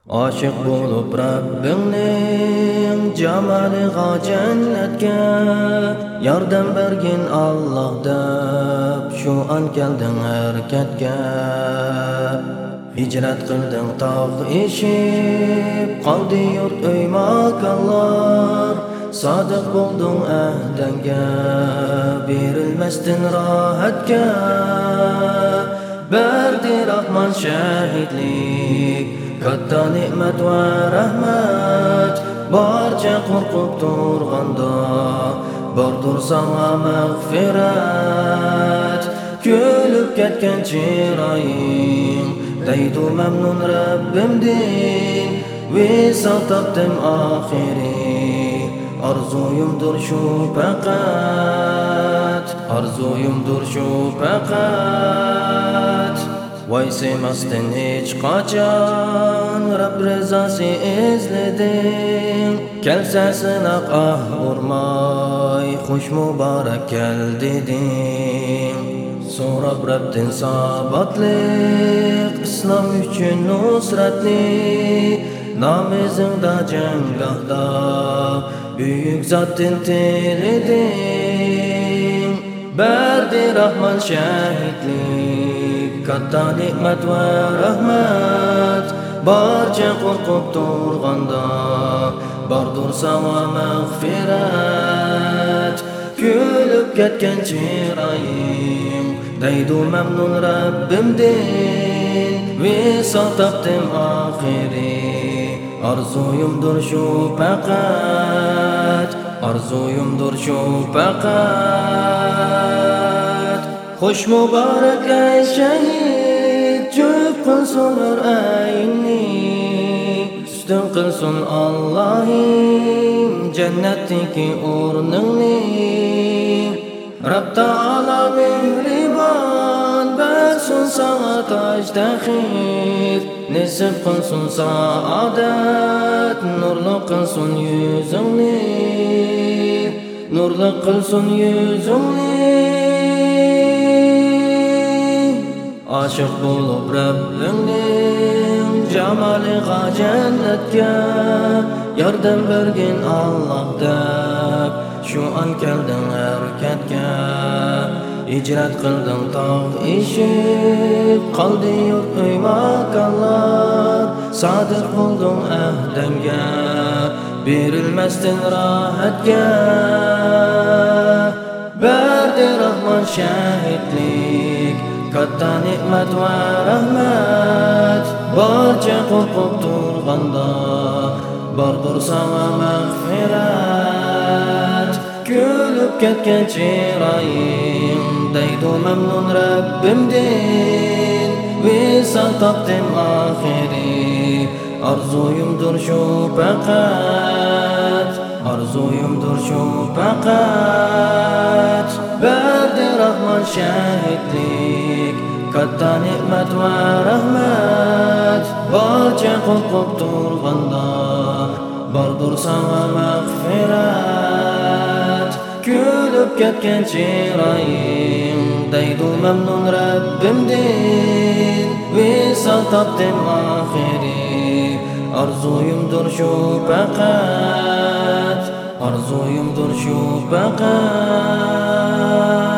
Aşık bulup Rabbimning jamaliga jannatga yordam bergin Allah deb şu an kelding harakatga. Hicrat qilding tog' eshib qoldi yurt uy makonlar. Sodiq bo'lding ahdanga berilmasdin rohatga. Berdi Rahman shahidlik katta ne'mat va rahmat. Barcha qo'rqib turganda bordur sana mag'firat. Kulib ketgan chiroying deydu mamnun Rabbimdin. Visal topdim oxiri arzuyumdur shu faqat, arzuyumdur shu faqat. Vaysimasdin hech qachon Rabb rizosi izleding. Kelsa sinoq urmay xush muborak kel deding. So'rab Rabbdan sabotlik islom uchun nusratlik. Namazingda janggohda buyuk zotdan tileding. Berdi Rahman shahidlik katta ne'mat va rahmat. Barcha qo'rqib turganda bordur sana mag'firat. Kulib ketgan chiroying deydu mamnun Rabbimdin. Visal topdim oxiri arzuyumdur shu faqat, arzuyumdur shu faqat. Xush muborak ey shahid, jo'b qilsin ayni, ustun qilsin Allohing jannatdagi o'rningni. Rabb Taala mehribon bersin sana toj taxir. Nasib qilsin saodat, nurli qilsin yuzingni, nurli qilsin yuzingni. Aşık bulup Rabbimning jamaliga jannatga yordam bergin Allah deb şu an kelding harakatga. Hicrat qilding tog' eshib qoldi yurt uy makonlar. Sodiq bo'lding ahdanga berilmasdin rohatga. Berdi Rahman shahidlik katta ne'mat va rahmat. Barcha qo'rqib turganda bordur sana mag'firat. Kulib ketgan chiroying deydu mamnun Rabbimdin. Visal topdim oxiri arzuyumdur shu faqat, arzuyumdur shu faqat. Berdi Rahman shahidlik katta ne'mat va rahmat. Barcha qo'rqib turganda bordur sana mag'firat. Kulib ketgan chiroying deydu mamnun Rabbimdin. Visal topdim oxiri arzuyumdur shu faqat, arzuyumdur shu faqat.